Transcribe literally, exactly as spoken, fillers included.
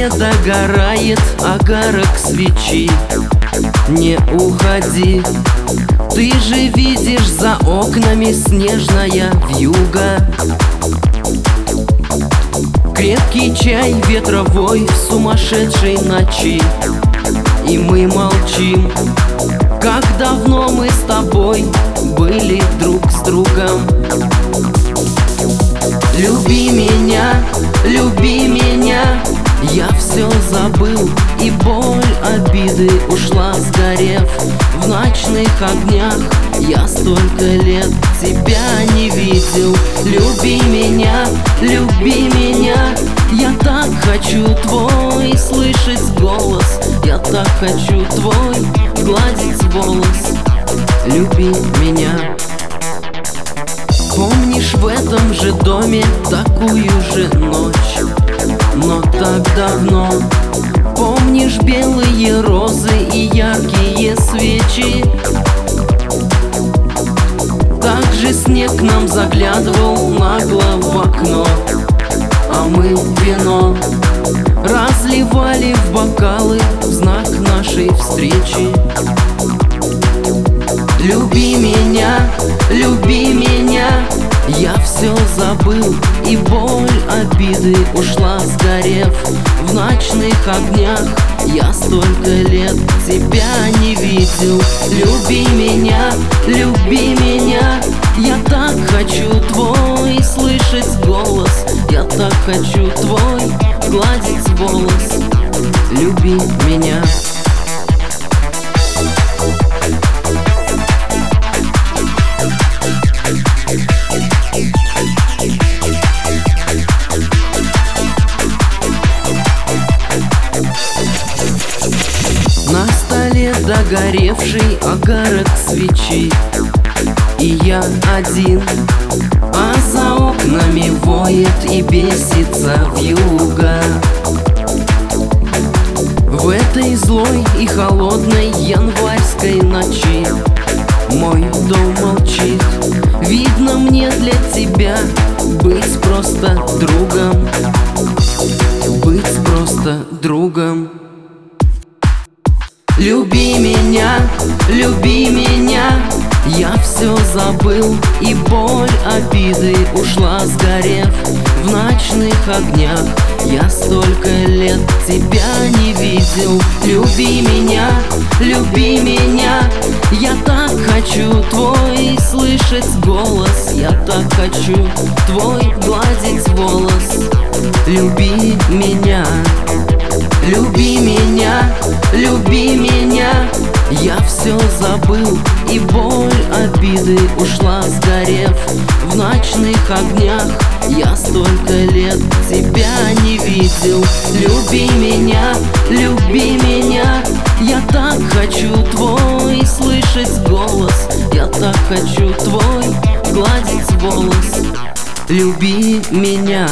столе догорает огарок свечи. Не уходи, ты же видишь за окнами снежная вьюга. Крепкий чай ветровой в сумасшедшей ночи, и мы молчим, как давно мы с тобой были друг с другом. Люби меня, люби меня, я все забыл, и боль обиды ушла, сгорев в ночных огнях. Я столько лет тебя не видел. Люби меня, люби меня, я так хочу твой слышать голос, я так хочу твой гладить волос. Люби меня. Помнишь в этом же доме такую же ночь, но так давно? Помнишь белые розы и яркие свечи? Так же снег нам заглядывал нагло в окно, а мы вино разливали в бокалы в знак нашей встречи. Люби меня, люби меня, я все забыл, и боль обиды ушла, сгорев в ночных огнях. Я столько лет тебя не видел. Люби меня, люби меня, я так хочу твой слышать голос, я так хочу твой гладить волос. Люби меня. На столе догоревший огарок свечи, и я один, а за окнами воет и бесится вьюга. В этой злой и холодной январской ночи мой дом молчит. Видно, мне для тебя быть просто другом, быть просто другом. Люби меня, люби меня, я все забыл, и боль обиды ушла, сгорев в ночных огнях. Я столько лет тебя не видел. Люби меня, люби меня, я так хочу твой слышать голос, я так хочу твой гладить волос. Люби меня. Люби меня, люби меня, я все забыл, и боль обиды ушла, сгорев в ночных огнях. Я столько лет тебя не видел. Люби меня, люби меня, я так хочу твой слышать голос, я так хочу твой гладить волос. Люби меня.